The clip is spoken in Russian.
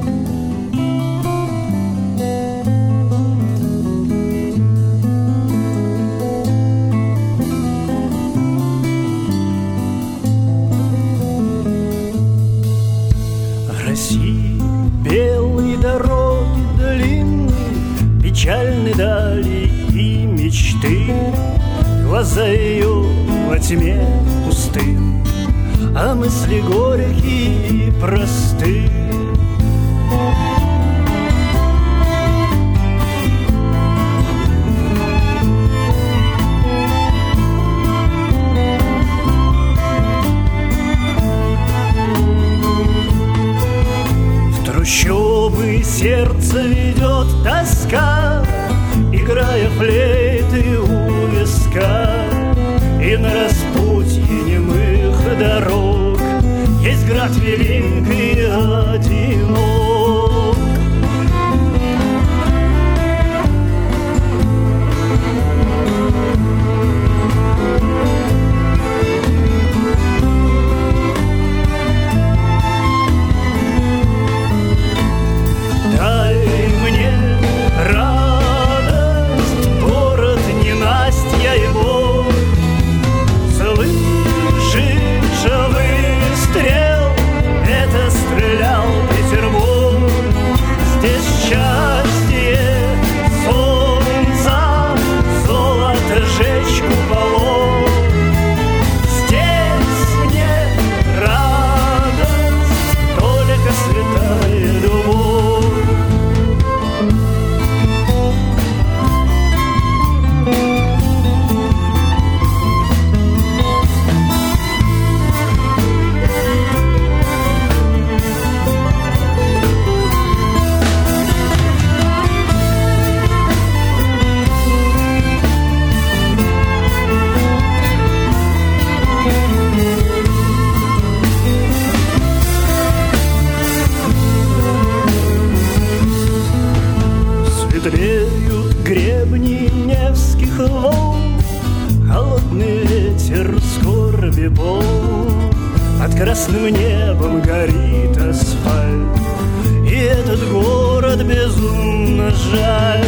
России белые дороги длинные, печальны дали и мечты. Глаза ее во тьме пустым, а мысли горькие и просты. Трущобы сердце ведет тоска, играя флейты у виска. И на распутье немых дорог есть град великий одинок. Светлеют гребни Невских волн, холодный ветер скорби полн. Под красным небом горит асфальт, и этот город безумно жаль.